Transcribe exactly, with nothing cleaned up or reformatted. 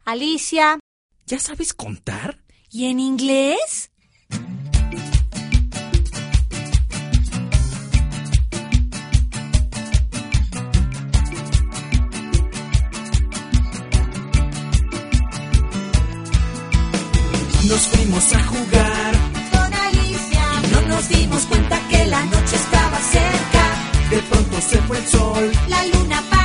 Alicia. ¿Ya sabes contar? ¿Y en inglés? Nos fuimos a jugar Con Alicia. y no nos dimos cuenta que la noche estaba cerca. De pronto se fue el sol. La luna